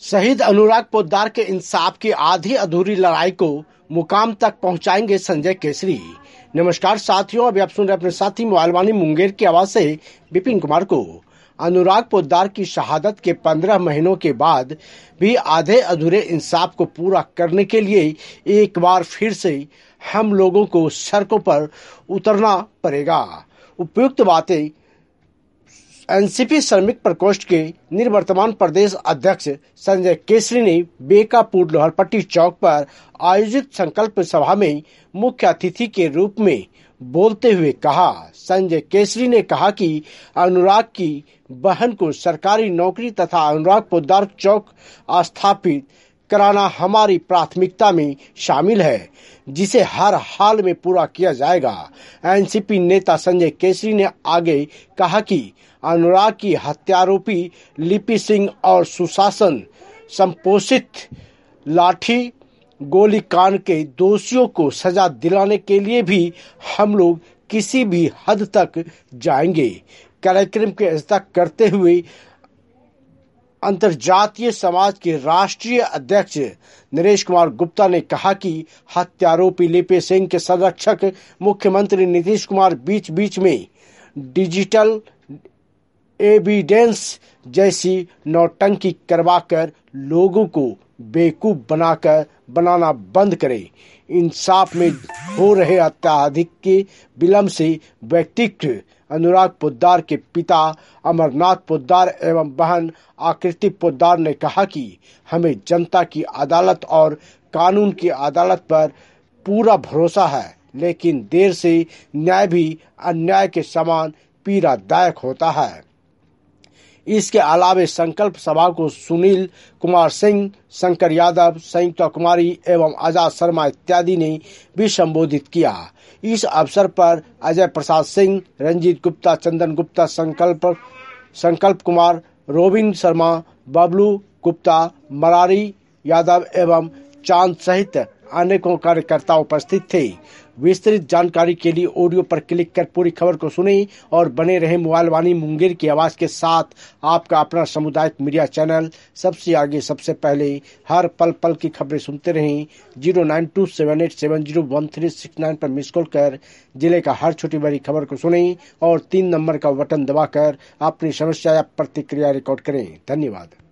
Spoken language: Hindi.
शहीद अनुराग पोद्दार के इंसाफ की आधी अधूरी लड़ाई को मुकाम तक पहुंचाएंगे संजय केसरी। नमस्कार साथियों, अभी आप सुन रहे अपने साथी मोबाइल वाणी मुंगेर की आवाज से विपिन कुमार को। अनुराग पोद्दार की शहादत के 15 महीनों के बाद भी आधे अधूरे इंसाफ को पूरा करने के लिए एक बार फिर से हम लोगों को सड़कों पर उतरना पड़ेगा। उपयुक्त बातें एनसीपी श्रमिक प्रकोष्ठ के निवर्तमान प्रदेश अध्यक्ष संजय केसरी ने बेकापुर लोहरपट्टी चौक पर आयोजित संकल्प सभा में मुख्य अतिथि के रूप में बोलते हुए कहा। संजय केसरी ने कहा कि अनुराग की बहन को सरकारी नौकरी तथा अनुराग पोद्दार चौक स्थापित कराना हमारी प्राथमिकता में शामिल है, जिसे हर हाल में पूरा किया जाएगा। एनसीपी नेता संजय केसरी ने आगे कहा कि अनुराग की हत्यारोपी लिपि सिंह और सुशासन संपोषित लाठी गोलीकांड के दोषियों को सजा दिलाने के लिए भी हम लोग किसी भी हद तक जाएंगे। कार्यक्रम के अध्यक्षता करते हुए अंतर्जातीय समाज के राष्ट्रीय अध्यक्ष नरेश कुमार गुप्ता ने कहा कि हत्यारोपी लिपि सिंह के संरक्षक मुख्यमंत्री नीतीश कुमार बीच बीच में डिजिटल एविडेंस जैसी नौटंकी करवाकर लोगों को बेवकूफ बनाना बंद करे। इंसाफ में हो रहे अत्याधिक के विलंब से व्यक्तित्व अनुराग पोद्दार के पिता अमरनाथ पोद्दार एवं बहन आकृति पोद्दार ने कहा कि हमें जनता की अदालत और कानून की अदालत पर पूरा भरोसा है, लेकिन देर से न्याय भी अन्याय के समान पीड़ादायक होता है। इसके अलावा संकल्प सभा को सुनील कुमार सिंह, शंकर यादव, संयुक्ता कुमारी एवं आजाद शर्मा इत्यादि ने भी संबोधित किया। इस अवसर पर अजय प्रसाद सिंह, रंजीत गुप्ता, चंदन गुप्ता, संकल्प कुमार, रोबिन शर्मा, बबलू गुप्ता, मरारी यादव एवं चांद सहित अनेकों कार्यकर्ता उपस्थित थे। विस्तृत जानकारी के लिए ऑडियो पर क्लिक कर पूरी खबर को सुने और बने रहे मोबाइल वाणी मुंगेर की आवाज के साथ। आपका अपना सामुदायिक मीडिया चैनल सबसे आगे सबसे पहले हर पल पल की खबरें सुनते रहें। 09278701369 पर मिस कॉल कर जिले का हर छोटी बड़ी खबर को सुने और 3 नंबर का बटन दबाकर अपनी समस्या या प्रतिक्रिया रिकॉर्ड करें। धन्यवाद।